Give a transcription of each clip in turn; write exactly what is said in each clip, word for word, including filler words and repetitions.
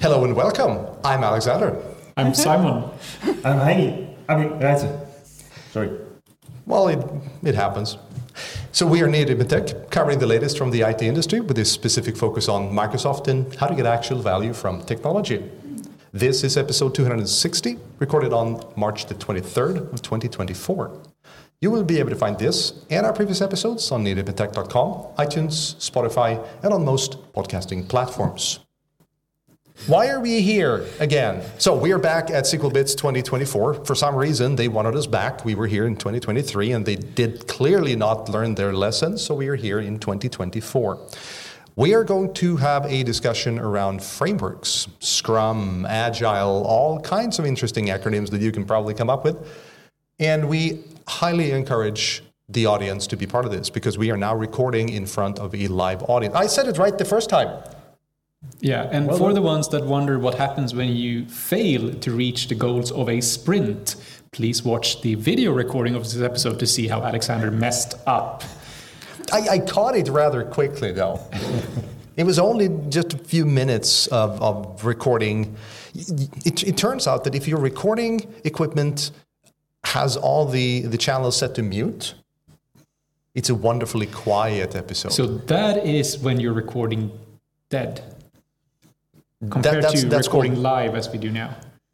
Hello and welcome. I'm Alexander. I'm Simon. I'm Heini. I mean, Reitze. Sorry. Well, it, it happens. So we are Native in Tech, covering the latest from the I T industry with this specific focus on Microsoft and how to get actual value from technology. This is episode two hundred sixty, recorded on March the twenty-third of twenty twenty-four. You will be able to find this and our previous episodes on native in tech dot com, iTunes, Spotify, and on most podcasting platforms. Why are we here again? So we are back at SQLBits twenty twenty-four. For some reason, they wanted us back. We were here in twenty twenty-three, and they did clearly not learn their lessons, so we are here in twenty twenty-four. We are going to have a discussion around frameworks, Scrum, Agile, all kinds of interesting acronyms that you can probably come up with. And we highly encourage the audience to be part of this because we are now recording in front of a live audience. I said it right the first time. Yeah, and well for done. the ones that wonder what happens when you fail to reach the goals of a sprint, please watch the video recording of this episode to see how Alexander messed up. I, I caught it rather quickly, though. It was only just a few minutes of, of recording. It, it turns out that if your recording equipment has all the, the channels set to mute, it's a wonderfully quiet episode. So that is when you're recording dead, compared That- that's- to that's recording called- live as we do now.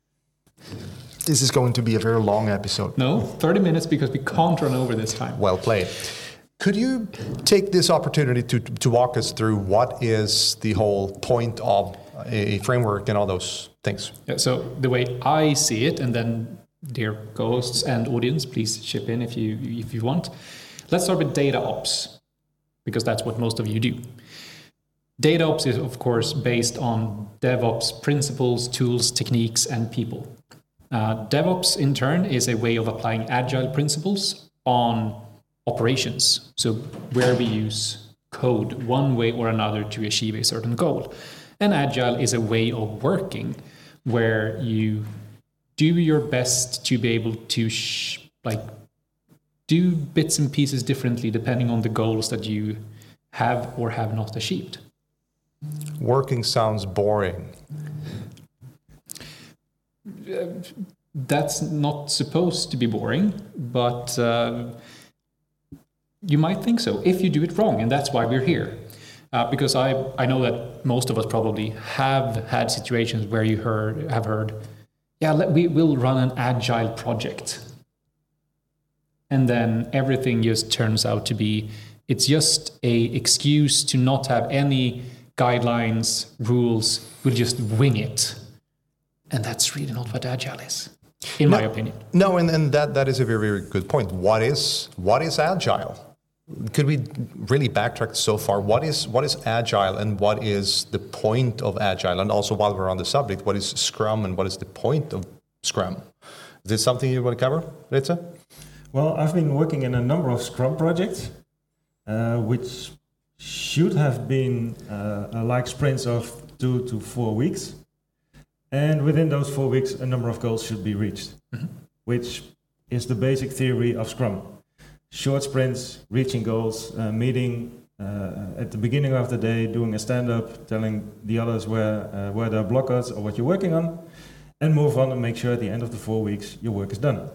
This is going to be a very long episode. No, thirty minutes because we can't run over this time. Well played. Could you take this opportunity to, to walk us through what is the whole point of a framework and all those things? Yeah, so the way I see it, and then dear co-hosts and audience, please chip in if you if you want. Let's start with data ops, because that's what most of you do. Data ops is, of course, based on DevOps principles, tools, techniques, and people. Uh, DevOps, in turn, is a way of applying agile principles on operations. So where we use code one way or another to achieve a certain goal. And agile is a way of working where you do your best to be able to sh- like do bits and pieces differently depending on the goals that you have or have not achieved. Working sounds boring. That's not supposed to be boring, but uh, you might think so if you do it wrong, and that's why we're here. Uh, because I, I know that most of us probably have had situations where you heard have heard, yeah, let, we will run an agile project. And then everything just turns out to be, it's just a excuse to not have any guidelines, rules, we'll just wing it. And that's really not what agile is, in No, my opinion. No, and, and that, that is a very, very good point. What is what is agile? Could we really backtrack so far? What is what is agile and what is the point of agile? And also, while we're on the subject, what is Scrum and what is the point of Scrum? Is this something you want to cover, Reitze? Well, I've been working in a number of Scrum projects, uh, which should have been uh, like sprints of two to four weeks. And within those four weeks, a number of goals should be reached, mm-hmm. which is the basic theory of Scrum. Short sprints, reaching goals, uh, meeting uh, at the beginning of the day, doing a stand-up, telling the others where uh, where there are blockers or what you're working on, and move on and make sure at the end of the four weeks your work is done.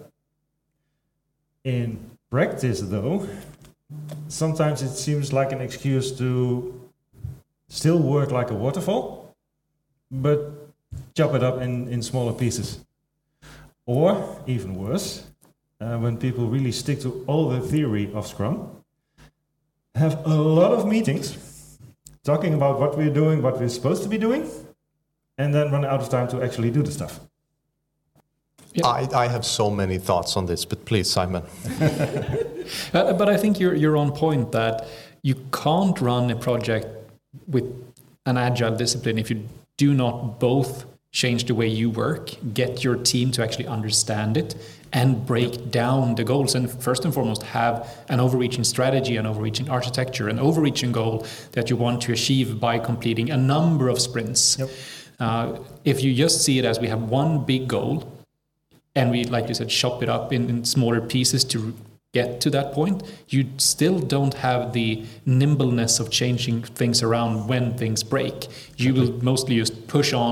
In practice, though, sometimes it seems like an excuse to still work like a waterfall, but chop it up in, in smaller pieces. Or, even worse, uh, when people really stick to all the theory of Scrum, have a lot of meetings talking about what we're doing, what we're supposed to be doing, and then run out of time to actually do the stuff. Yeah. I, I have so many thoughts on this, but please, Simon. uh, but I think you're you're on point that you can't run a project with an agile discipline if you do not both change the way you work, get your team to actually understand it, and break down the goals. And first and foremost, have an overreaching strategy, an overreaching architecture, an overreaching goal that you want to achieve by completing a number of sprints. Yep. Uh, if you just see it as we have one big goal, and we, like you said, chop it up in, in smaller pieces to get to that point, you still don't have the nimbleness of changing things around when things break. You will mostly just push on,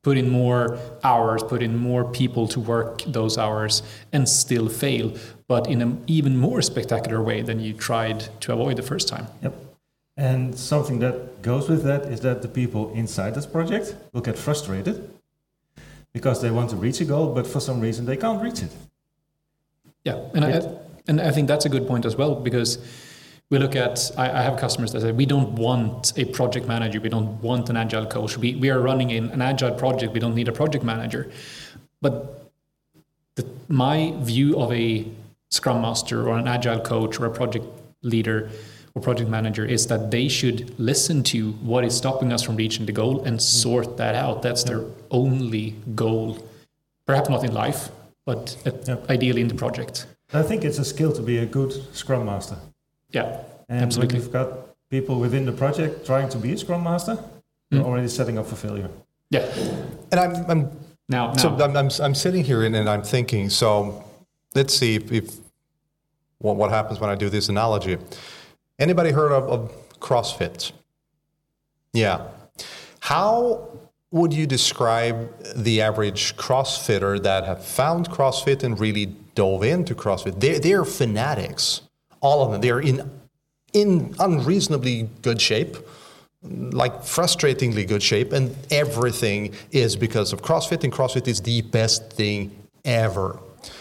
put in more hours, put in more people to work those hours, and still fail, but in an even more spectacular way than you tried to avoid the first time. Yep. And something that goes with that is that the people inside this project will get frustrated because they want to reach a goal, but for some reason they can't reach it. Yeah, and I, and I think that's a good point as well, because we look at, I, I have customers that say, we don't want a project manager, we don't want an agile coach, we, we are running in an agile project, we don't need a project manager. But the, my view of a Scrum Master or an agile coach or a project leader or project manager is that they should listen to what is stopping us from reaching the goal and sort that out. That's their only goal. Perhaps not in life, but Yep. ideally in the project. I think it's a skill to be a good Scrum Master. Yeah, And absolutely. when you've got people within the project trying to be a Scrum Master, you're Mm. already setting up for failure. Yeah. And I'm, I'm Now, now so I'm, I'm I'm sitting here and, and I'm thinking. So let's see if, if what what happens when I do this analogy. Anybody heard of, of CrossFit? Yeah. How would you describe the average CrossFitter that have found CrossFit and really dove into CrossFit? They're, they're fanatics, all of them. They're in in unreasonably good shape, like frustratingly good shape, and everything is because of CrossFit, and CrossFit is the best thing ever.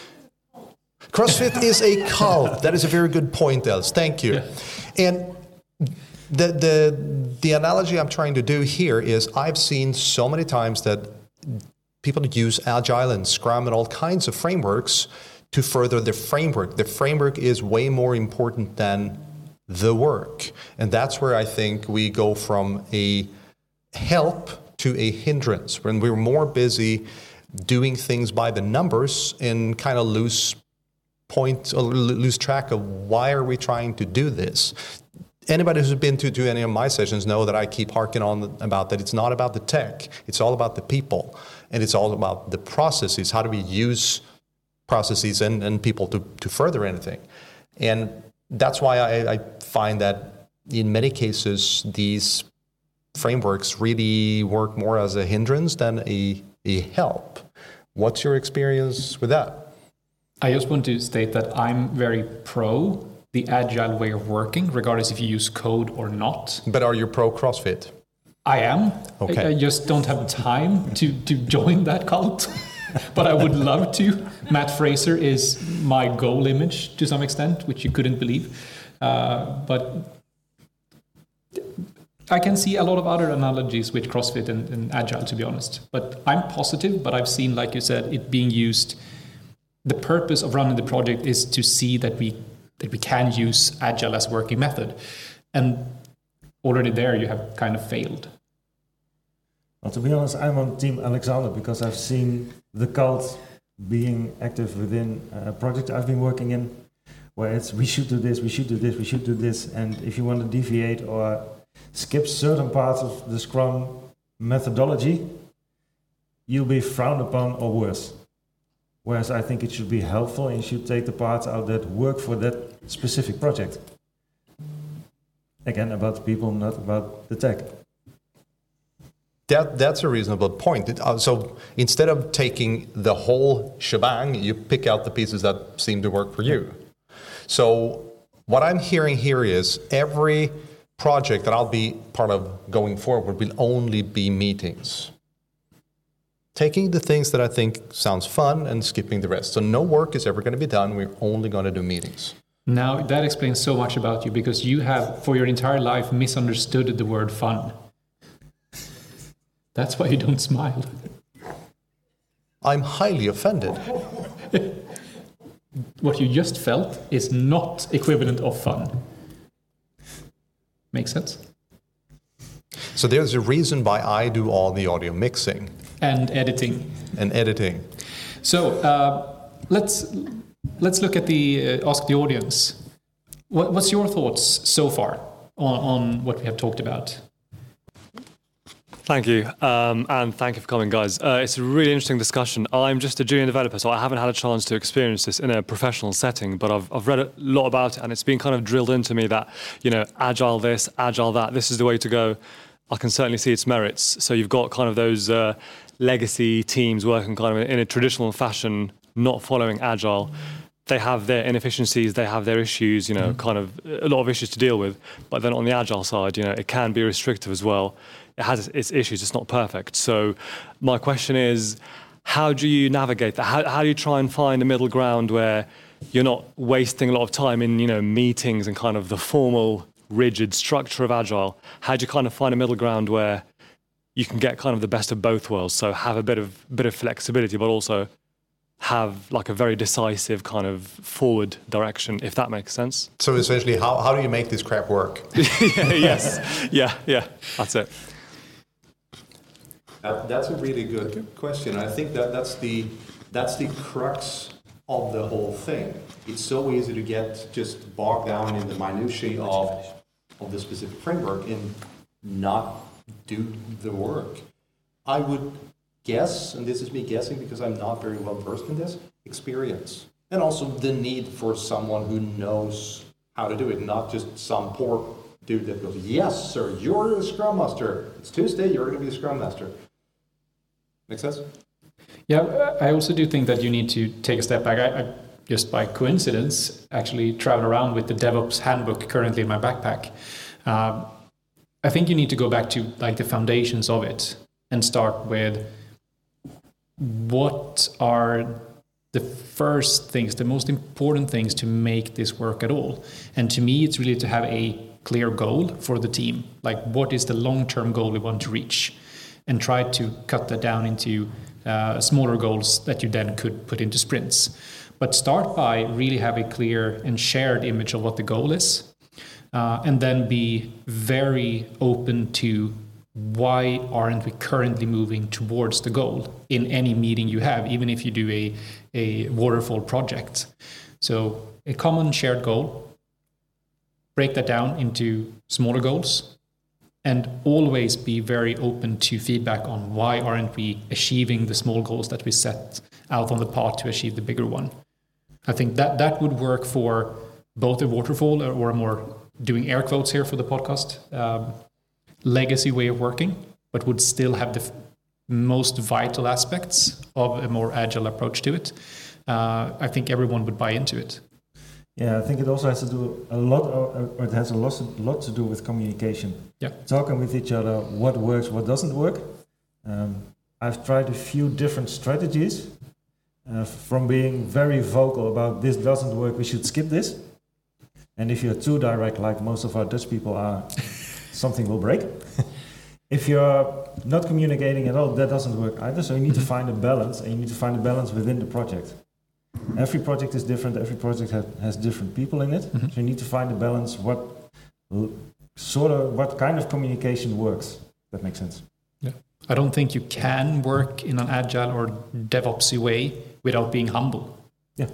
CrossFit is a cult. That is a very good point, Els. Thank you. Yeah. And the the the analogy I'm trying to do here is I've seen so many times that people use Agile and Scrum and all kinds of frameworks to further the framework. The framework is way more important than the work. And that's where I think we go from a help to a hindrance, when we're more busy doing things by the numbers and kind of lose point or lose track of why are we trying to do this. Anybody who's been to, to any of my sessions know that I keep harking on about that. It's not about the tech. It's all about the people. And it's all about the processes. How do we use processes and, and people to, to further anything? And that's why I, I find that in many cases, these frameworks really work more as a hindrance than a, a help. What's your experience with that? I just want to state that I'm very pro the agile way of working, regardless if you use code or not. But are you pro CrossFit? I am. Okay. I, I just don't have time to, to join that cult, but I would love to. Matt Fraser is my goal image to some extent, which you couldn't believe. Uh, but I can see a lot of other analogies with CrossFit and, and Agile, to be honest. But I'm positive, but I've seen, like you said, it being used. The purpose of running the project is to see that we that we can use Agile as a working method. And already there, you have kind of failed. Well, to be honest, I'm on Team Alexander because I've seen the cult being active within a project I've been working in, where it's we should do this, we should do this, we should do this. And if you want to deviate or skip certain parts of the Scrum methodology, you'll be frowned upon or worse. Whereas I think it should be helpful and you should take the parts out that work for that specific project. Again, about the people, not about the tech. That that's a reasonable point. It, uh, so instead of taking the whole shebang, you pick out the pieces that seem to work for you. So what I'm hearing here is every project that I'll be part of going forward will only be meetings. Taking the things that I think sounds fun and skipping the rest. So no work is ever going to be done. We're only going to do meetings. Now, that explains so much about you, because you have, for your entire life, misunderstood the word fun. That's why you don't smile. I'm highly offended. What you just felt is not equivalent of fun. Makes sense? So there's a reason why I do all the audio mixing. And editing. And editing. So uh, let's let's look at the uh, ask the audience. What, what's your thoughts so far on, on what we have talked about? Thank you, um, and thank you for coming, guys. Uh, it's a really interesting discussion. I'm just a junior developer, so I haven't had a chance to experience this in a professional setting, but I've, I've read a lot about it, and it's been kind of drilled into me that, you know, agile this, agile that, this is the way to go. I can certainly see its merits. So you've got kind of those uh, legacy teams working kind of in a traditional fashion, not following Agile. They have their inefficiencies, they have their issues, you know, mm-hmm. kind of a lot of issues to deal with. But then on the Agile side, you know, it can be restrictive as well. It has its issues, it's not perfect. So my question is, how do you navigate that? How, how do you try and find a middle ground where you're not wasting a lot of time in, you know, meetings and kind of the formal, rigid structure of Agile? How do you kind of find a middle ground where you can get kind of the best of both worlds? So have a bit of bit of flexibility, but also have like a very decisive kind of forward direction, if that makes sense. So essentially, how, how do you make this crap work? yeah, yes, yeah, yeah, that's it. That, that's a really good question. I think that that's the that's the crux of the whole thing. It's so easy to get just bogged down in the minutiae of of the specific framework and not do the work. I would guess, and this is me guessing because I'm not very well versed in this, experience. And also the need for someone who knows how to do it, not just some poor dude that goes, yes, sir, you're a Scrum Master. It's Tuesday, you're going to be a Scrum Master. Make sense? Yeah, I also do think that you need to take a step back. I, I just by coincidence actually travel around with the DevOps handbook currently in my backpack. Uh, I think you need to go back to like the foundations of it and start with what are the first things, the most important things to make this work at all. And to me, it's really to have a clear goal for the team. Like, what is the long-term goal we want to reach? And try to cut that down into uh, smaller goals that you then could put into sprints. But start by really have a clear and shared image of what the goal is. Uh, and then be very open to why aren't we currently moving towards the goal in any meeting you have, even if you do a, a waterfall project. So a common shared goal, break that down into smaller goals, and always be very open to feedback on why aren't we achieving the small goals that we set out on the path to achieve the bigger one. I think that that would work for both a waterfall or a more, doing air quotes here for the podcast, um, legacy way of working, but would still have the f- most vital aspects of a more agile approach to it. Uh, I think everyone would buy into it. Yeah, I think it also has to do a lot, of, or it has a lot, lot to do with communication. Yeah, talking with each other, what works, what doesn't work. Um, I've tried a few different strategies, uh, from being very vocal about this doesn't work, we should skip this. And if you're too direct, like most of our Dutch people are, something will break. If you're not communicating at all, that doesn't work either. So you need to find a balance, and you need to find a balance within the project. Every project is different. Every project has, has different people in it. Mm-hmm. So you need to find a balance. What l- sort of, what kind of communication works? That makes sense. Yeah, I don't think you can work in an agile or DevOpsy way without being humble. Yeah.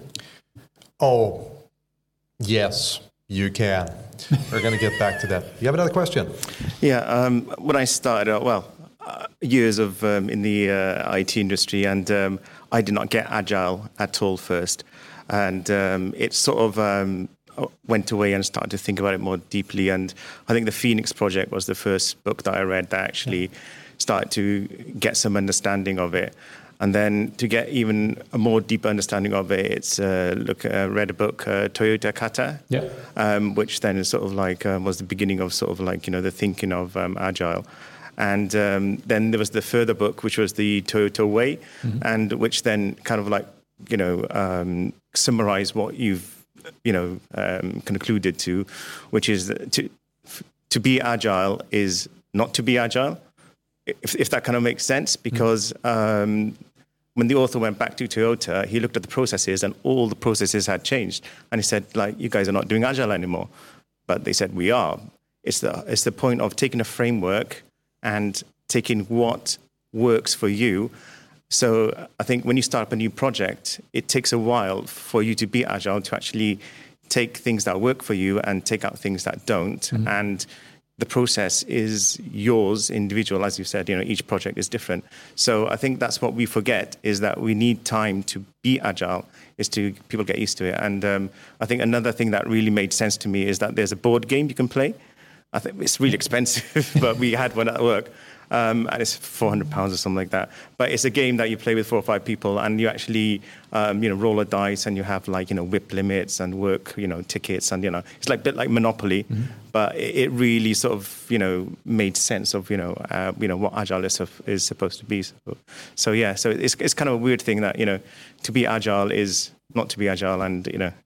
Oh, yes, you can. We're going to get back to that. You have another question? Yeah. Um, when I started out, well, uh, years of um, in the uh, I T industry, and um, I did not get agile at all first, and um, it sort of um, went away and started to think about it more deeply. And I think the Phoenix Project was the first book that I read that actually started to get some understanding of it. And then to get even a more deeper understanding of it, it's uh, look uh, read a book, uh, Toyota Kata, yeah. um, which then is sort of like um, was the beginning of sort of like you know the thinking of um, agile. And um, then there was the further book, which was the Toyota Way, mm-hmm. and which then kind of like you know um, summarize what you've you know um, concluded to, which is to to be agile is not to be agile, if, if that kind of makes sense, because. Mm-hmm. Um, When the author went back to Toyota, he looked at the processes and all the processes had changed. And he said, like, you guys are not doing agile anymore. But they said, we are. It's the, it's the point of taking a framework and taking what works for you. So I think when you start up a new project, it takes a while for you to be agile, to actually take things that work for you and take out things that don't. Mm-hmm. And the process is yours, individual, as you said, you know, each project is different. So I think that's what we forget, is that we need time to be agile, is to people get used to it. And um, I think another thing that really made sense to me is that there's a board game you can play, I think it's really expensive, but we had one at work. Um, and it's four hundred pounds or something like that. But it's a game that you play with four or five people, and you actually, um, you know, roll a dice, and you have like, you know, whip limits and work, you know, tickets, and you know, it's like a bit like Monopoly, mm-hmm. but it, it really sort of, you know, made sense of, you know, uh, you know what agile is, is supposed to be. So, so yeah, so it's it's kind of a weird thing that, you know, to be agile is not to be agile, and you know.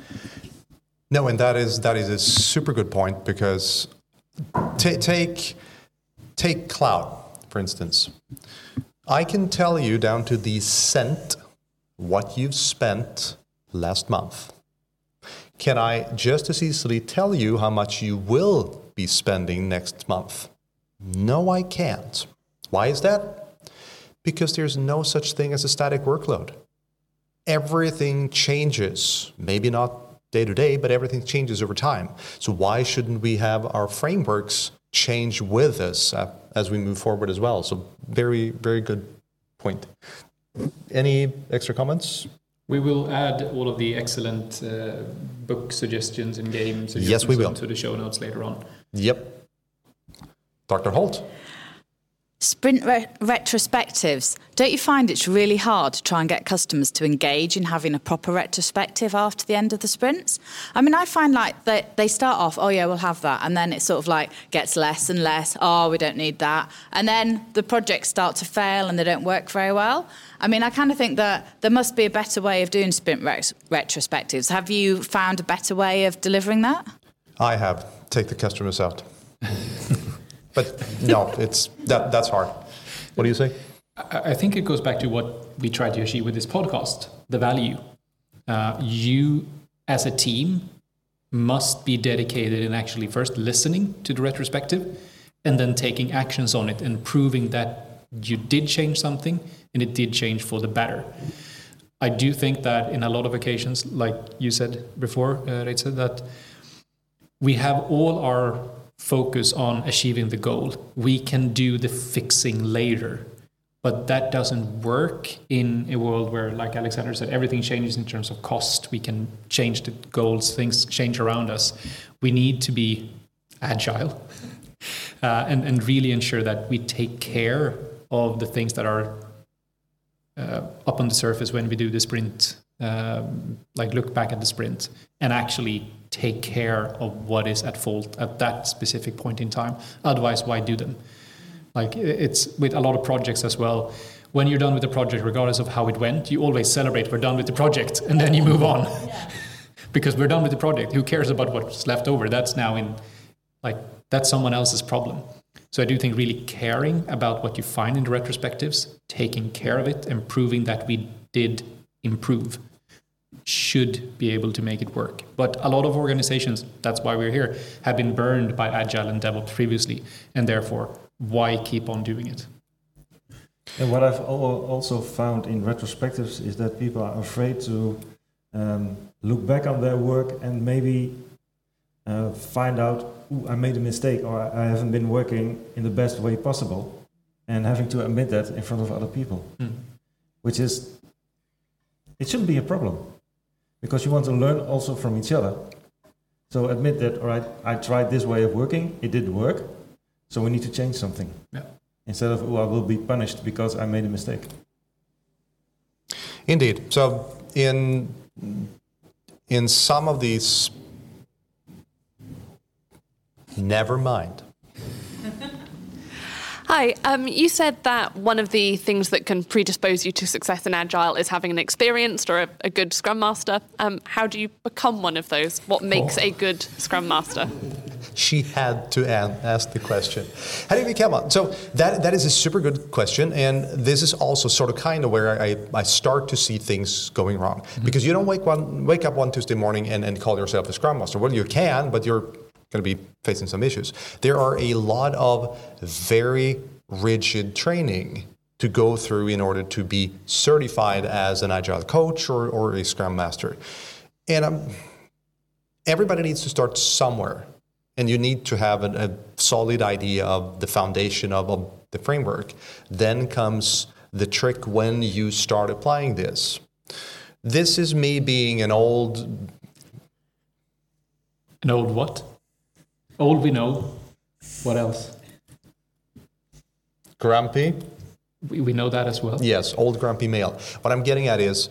No, and that is that is a super good point, because t- take. Take cloud, for instance. I can tell you down to the cent what you've spent last month. Can I just as easily tell you how much you will be spending next month? No, I can't. Why is that? Because there's no such thing as a static workload. Everything changes, maybe not day to day, but everything changes over time. So why shouldn't we have our frameworks change with us uh, as we move forward as well? So very, very good point. Any extra comments? We will add all of the excellent uh, book suggestions and game suggestions yes, we will. to the show notes later on. Yep. Doctor Holt. Sprint re- retrospectives. Don't you find it's really hard to try and get customers to engage in having a proper retrospective after the end of the sprints? I mean, I find like they, they start off, oh yeah, we'll have that. And then it sort of like gets less and less. Oh, we don't need that. And then the projects start to fail and they don't work very well. I mean, I kind of think that there must be a better way of doing sprint ret- retrospectives. Have you found a better way of delivering that? I have. Take the customers out. But no, it's that that's hard. What do you say? I think it goes back to what we try to achieve with this podcast, the value. Uh, you, as a team, must be dedicated in actually first listening to the retrospective and then taking actions on it and proving that you did change something and it did change for the better. I do think that in a lot of occasions, like you said before, uh, Reza, that we have all our focus on achieving the goal. We can do the fixing later, but that doesn't work in a world where, like Alexander said, everything changes in terms of cost. We can change the goals, things change around us. We need to be agile uh, and, and really ensure that we take care of the things that are uh, up on the surface when we do the sprint, um, like look back at the sprint and actually take care of what is at fault at that specific point in time. Otherwise, why do them? Like it's with a lot of projects as well. When you're done with the project, regardless of how it went, you always celebrate we're done with the project and then you move on. Yeah. Because we're done with the project. Who cares about what's left over? That's now in, like, that's someone else's problem. So I do think really caring about what you find in the retrospectives, taking care of it and proving that we did improve should be able to make it work. But a lot of organizations, that's why we're here, have been burned by Agile and DevOps previously, and therefore, why keep on doing it? And what I've al- also found in retrospectives is that people are afraid to um, look back on their work and maybe uh, find out, ooh, I made a mistake, or I haven't been working in the best way possible, and having to admit that in front of other people, mm. which is, it shouldn't be a problem. Because you want to learn also from each other. So admit that, all right, I tried this way of working, it didn't work, so we need to change something. Yeah. Instead of, oh, I will be punished because I made a mistake. Indeed. So in in some of these, never mind. Hi, um, you said that one of the things that can predispose you to success in Agile is having an experienced or a, a good Scrum Master. Um, how do you become one of those? What makes oh. a good Scrum Master? She had to ask the question. How do you become one? So that that is a super good question, and this is also sort of kind of where I, I start to see things going wrong. Mm-hmm. Because you don't wake one wake up one Tuesday morning and, and call yourself a Scrum Master. Well, you can, but you're going to be facing some issues. There are a lot of very rigid training to go through in order to be certified as an Agile coach or, or a Scrum Master. And um, everybody needs to start somewhere. And you need to have a, a solid idea of the foundation of, of the framework. Then comes the trick when you start applying this. This is me being an old... An old what? Old we know. What else? Grumpy. We, we know that as well. Yes, old grumpy male. What I'm getting at is,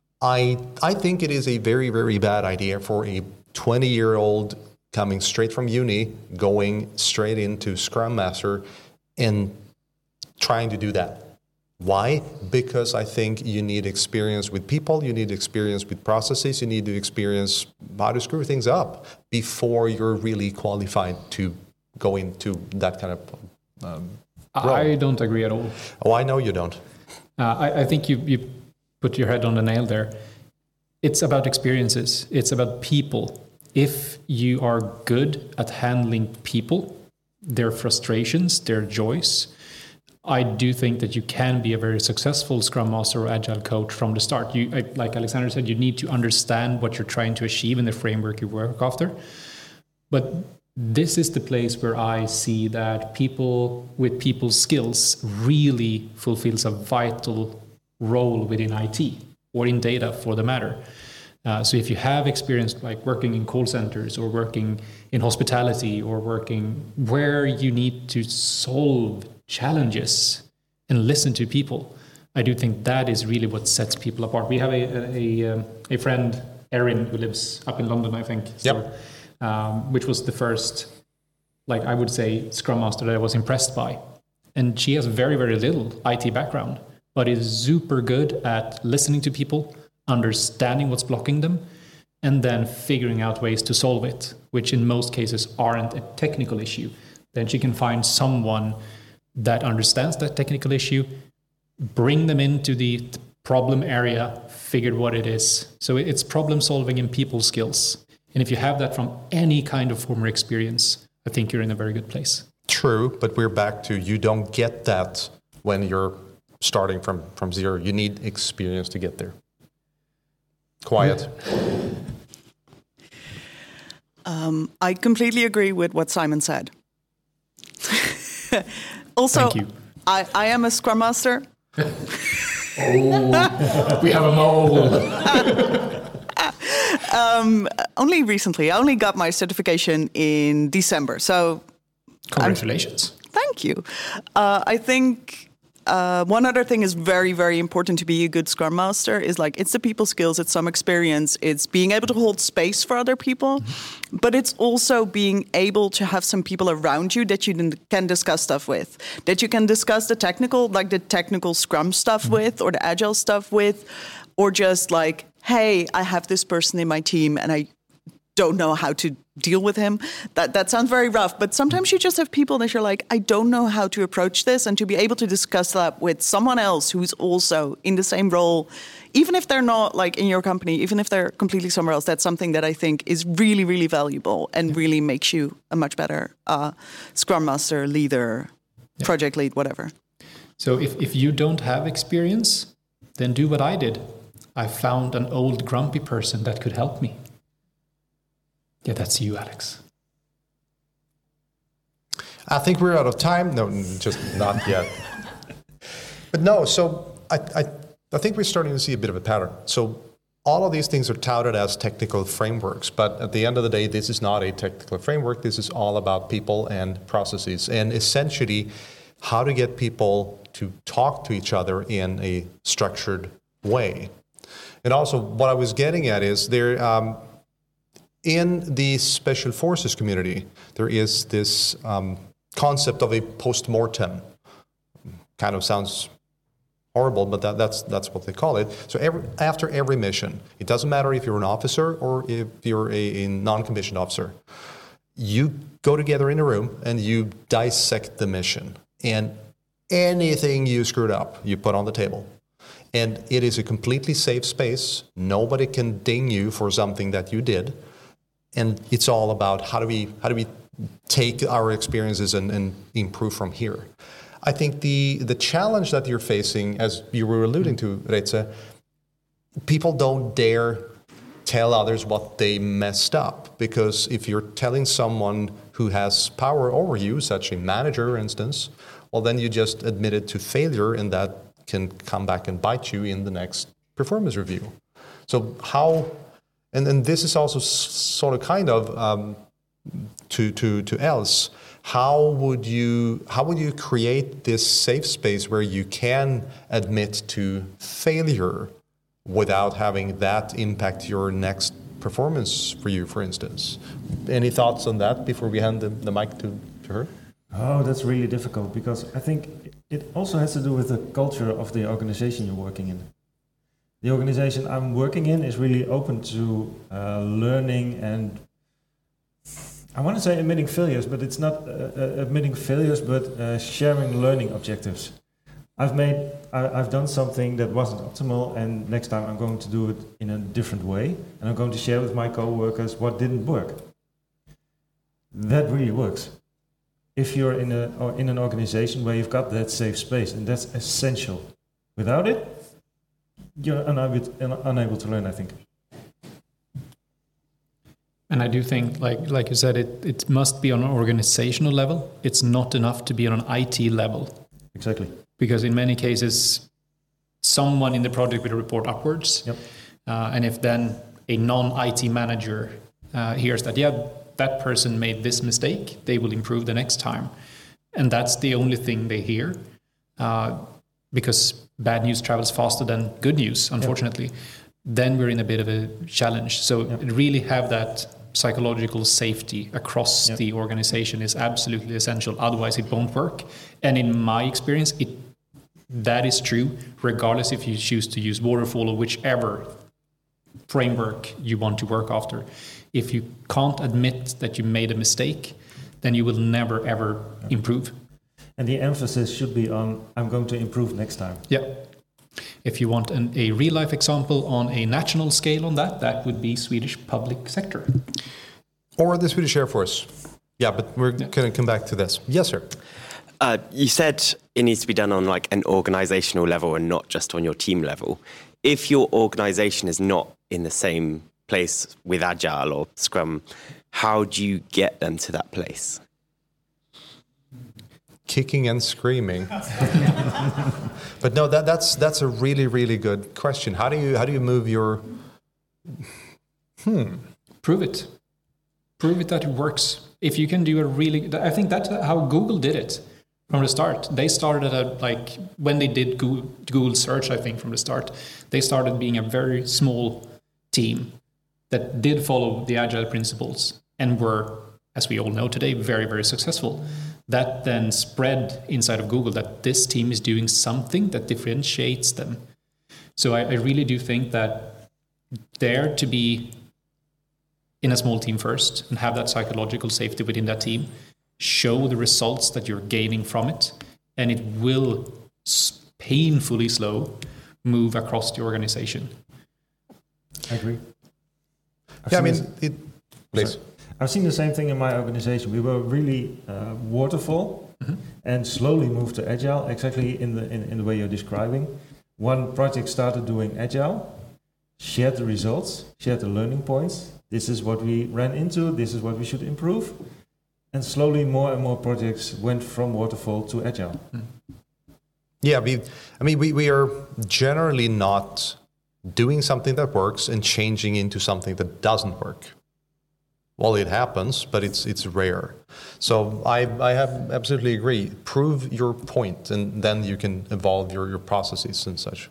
I I think it is a very, very bad idea for a twenty-year-old coming straight from uni, going straight into Scrum Master and trying to do that. Why? Because I think you need experience with people, you need experience with processes, you need to experience how to screw things up before you're really qualified to go into that kind of um, role. I don't agree at all. Oh, I know you don't. Uh, I, I think you, you put your head on the nail there. It's about experiences. It's about people. If you are good at handling people, their frustrations, their joys, I do think that you can be a very successful Scrum Master or Agile coach from the start. You, like Alexander said, you need to understand what you're trying to achieve in the framework you work after. But this is the place where I see that people with people's skills really fulfills a vital role within I T or in data for the matter. Uh, so if you have experience like working in call centers or working in hospitality or working where you need to solve challenges and listen to people, I do think that is really what sets people apart. We have a a, a, um, a friend, Erin, who lives up in London, I think. So, yep. um, which was the first, like I would say, Scrum Master that I was impressed by. And she has very, very little I T background, but is super good at listening to people, understanding what's blocking them, and then figuring out ways to solve it, which in most cases aren't a technical issue. Then she can find someone that understands that technical issue, bring them into the problem area, figure what it is. So it's problem solving and people skills. And if you have that from any kind of former experience, I think you're in a very good place. True, but we're back to you don't get that when you're starting from, from zero. You need experience to get there. Quiet. Um, I completely agree with what Simon said. Also, Thank you. I, I am a Scrum Master. Oh, we have a mole. um, only recently. I only got my certification in December. So, congratulations. I'm, thank you. Uh, I think uh, one other thing is very, very important to be a good Scrum Master is like it's the people skills, it's some experience, it's being able to hold space for other people, mm-hmm. but it's also being able to have some people around you that you can discuss stuff with, that you can discuss the technical, like the technical Scrum stuff mm-hmm. with, or the Agile stuff with, or just like, hey, I have this person in my team and I don't know how to deal with him. That that sounds very rough, but sometimes you just have people that you're like, I don't know how to approach this, and to be able to discuss that with someone else who's also in the same role, even if they're not like in your company, even if they're completely somewhere else, that's something that I think is really, really valuable and yeah. really makes you a much better uh, Scrum Master, leader, yeah. project lead, whatever. So if, if you don't have experience, then do what I did. I found an old grumpy person that could help me. Yeah, that's you, Alex. I think we're out of time. No, just not yet. But no, so I, I, I think we're starting to see a bit of a pattern. So all of these things are touted as technical frameworks, but at the end of the day, this is not a technical framework. This is all about people and processes, and essentially how to get people to talk to each other in a structured way. And also what I was getting at is there, um, in the special forces community, there is this um, concept of a post-mortem. Kind of sounds horrible, but that, that's that's what they call it. So every, after every mission, it doesn't matter if you're an officer or if you're a, a non-commissioned officer, you go together in a room and you dissect the mission. And anything you screwed up, you put on the table. And it is a completely safe space. Nobody can ding you for something that you did. And it's all about how do we how do we take our experiences and, and improve from here. I think the the challenge that you're facing, as you were alluding to, Reze, people don't dare tell others what they messed up, because if you're telling someone who has power over you, such a manager, for instance, well, then you just admitted to failure, and that can come back and bite you in the next performance review. So how... And then this is also s- sort of kind of um, to to to else, how would you how would you create this safe space where you can admit to failure without having that impact your next performance for you, for instance? Any thoughts on that before we hand the, the mic to, to her? Oh, that's really difficult, because I think it also has to do with the culture of the organization you're working in. The organization I'm working in is really open to uh, learning and, I want to say admitting failures, but it's not uh, uh, admitting failures, but uh, sharing learning objectives. I've made, I, I've done something that wasn't optimal, and next time I'm going to do it in a different way, and I'm going to share with my co-workers what didn't work. That really works. If you're in a or in an organization where you've got that safe space, and that's essential. Without it, you're unable, unable to learn, I think. And I do think, like like you said, it, it must be on an organizational level. It's not enough to be on an I T level. Exactly. Because in many cases, someone in the project will report upwards. Yep. Uh, and if then a non-I T manager uh, hears that, yeah, that person made this mistake, they will improve the next time. And that's the only thing they hear. Uh, because bad news travels faster than good news, unfortunately. Yep. Then we're in a bit of a challenge. So yep. really have that psychological safety across yep. the organization is absolutely essential. Otherwise, it won't work. And in my experience, it that is true, regardless if you choose to use waterfall or whichever framework you want to work after. If you can't admit that you made a mistake, then you will never, ever improve. And the emphasis should be on, I'm going to improve next time. Yeah. If you want an, a real-life example on a national scale on that, that would be Swedish public sector. Or the Swedish Air Force. Yeah, but we're yeah. going to come back to this. Yes, sir. Uh, you said it needs to be done on like an organizational level and not just on your team level. If your organization is not in the same place with Agile or Scrum, how do you get them to that place? Kicking and screaming. But no, that, that's that's a really, really good question. How do you how do you move your hmm prove it. Prove it that it works. If you can do a really, I think that's how Google did it from the start. They started at like when they did Google, Google search, I think from the start, they started being a very small team that did follow the Agile principles and were, as we all know today, very, very successful. That then spread inside of Google that this team is doing something that differentiates them. So I, I really do think that there to be in a small team first and have that psychological safety within that team, show the results that you're gaining from it, and it will painfully slow move across the organization. I agree. I've yeah, I mean, this, it, please. Sorry. I've seen the same thing in my organization. We were really uh, waterfall mm-hmm. and slowly moved to Agile, exactly in the in, in the way you're describing. One project started doing Agile, shared the results, shared the learning points. This is what we ran into, this is what we should improve. And slowly more and more projects went from waterfall to Agile. Mm. Yeah, we, I mean, we, we are generally not doing something that works and changing into something that doesn't work. Well, it happens, but it's it's rare. So I I have absolutely agree. Prove your point, and then you can evolve your, your processes and such.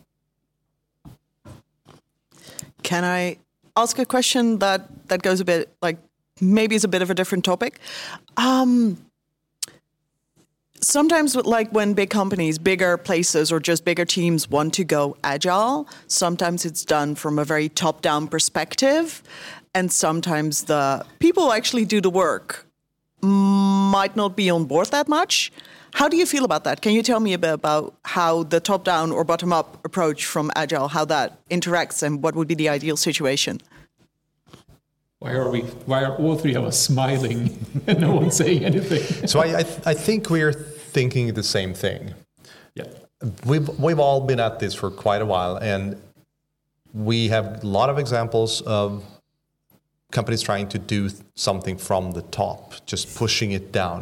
Can I ask a question that, that goes a bit, like, maybe it's a bit of a different topic? Um, sometimes, with, like, when big companies, bigger places, or just bigger teams want to go Agile, sometimes it's done from a very top-down perspective. And sometimes the people who actually do the work might not be on board that much. How do you feel about that? Can you tell me a bit about how the top-down or bottom-up approach from Agile, how that interacts, and what would be the ideal situation? Why are we? Why are all three of us smiling and no one saying anything? So I I, th- I think we're thinking the same thing. Yeah, we've we've all been at this for quite a while, and we have a lot of examples of companies trying to do something from the top, just pushing it down.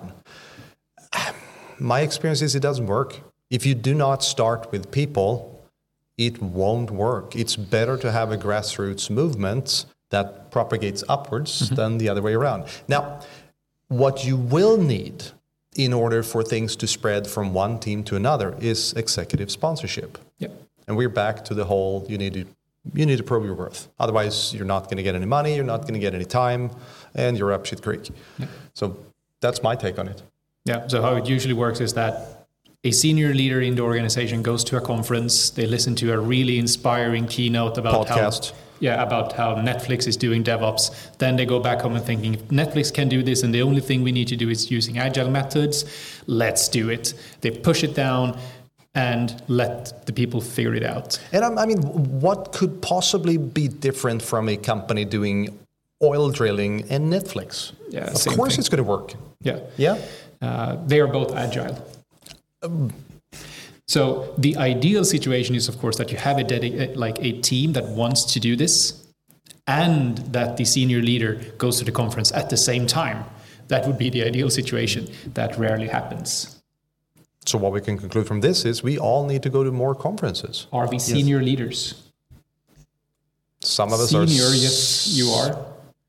My experience is it doesn't work. If you do not start with people, it won't work. It's better to have a grassroots movement that propagates upwards mm-hmm. than the other way around. Now, what you will need in order for things to spread from one team to another is executive sponsorship. Yep. And we're back to the whole, you need to you need to prove your worth. Otherwise, you're not going to get any money, you're not going to get any time, and you're up shit creek. Yep. So that's my take on it. Yeah, so how it usually works is that a senior leader in the organization goes to a conference, they listen to a really inspiring keynote about Podcast. how... Yeah, about how Netflix is doing DevOps. Then they go back home and thinking, if Netflix can do this and the only thing we need to do is using agile methods, let's do it. They push it down and let the people figure it out. And I mean, what could possibly be different from a company doing oil drilling and Netflix? Yeah, of course thing. It's going to work. Yeah. Yeah. Uh, they are both agile. Um, So the ideal situation is, of course, that you have a dedicated, like a team that wants to do this, and that the senior leader goes to the conference at the same time. That would be the ideal situation. That rarely happens. So what we can conclude from this is we all need to go to more conferences. Are we senior yes. leaders? Some of us senior, are. Senior, yes, you are.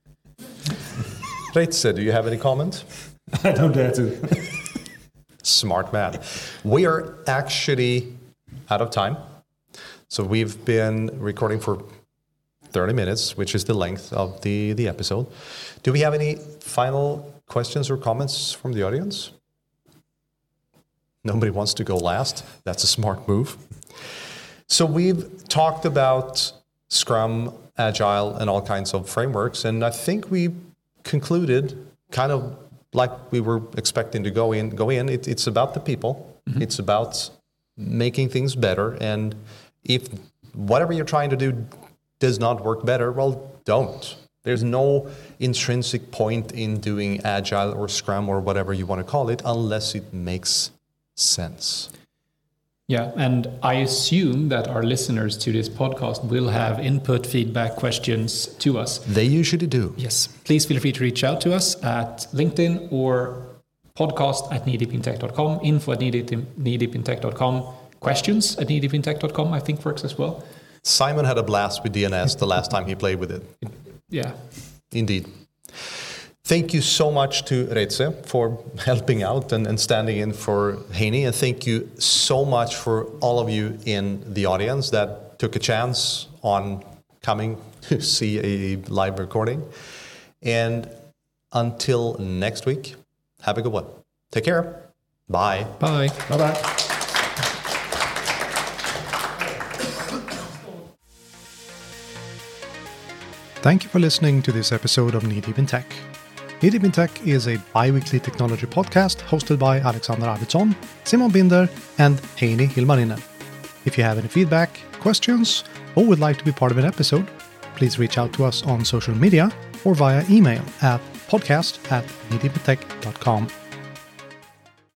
Reitze, do you have any comment? I don't dare to. Smart man. We are actually out of time. So we've been recording for thirty minutes, which is the length of the, the episode. Do we have any final questions or comments from the audience? Nobody wants to go last. That's a smart move. So we've talked about Scrum, Agile, and all kinds of frameworks. And I think we concluded kind of like we were expecting to go in, go in. It, it's about the people. Mm-hmm. It's about making things better. And if whatever you're trying to do does not work better, well, don't. There's no intrinsic point in doing Agile or Scrum or whatever you want to call it unless it makes sense. Yeah, and I assume that our listeners to this podcast will have input, feedback, questions to us. They usually do. Yes. Please feel free to reach out to us at LinkedIn or podcast at kneedeepintech dot com, info at kneedeepintech dot com, questions at kneedeepintech dot com, I think works as well. Simon had a blast with D N S the last time he played with it. Yeah. Indeed. Thank you so much to Reitze for helping out and, and standing in for Heini. And thank you so much for all of you in the audience that took a chance on coming to see a live recording. And until next week, have a good one. Take care. Bye. Bye. Bye-bye. Thank you for listening to this episode of Knee Deep in Tech. Knee Deep in Tech is a bi-weekly technology podcast hosted by Alexander Arvidsson, Simon Binder, and Heini Hilmarinen. If you have any feedback, questions, or would like to be part of an episode, please reach out to us on social media or via email at podcast at kneedeepintech dot com.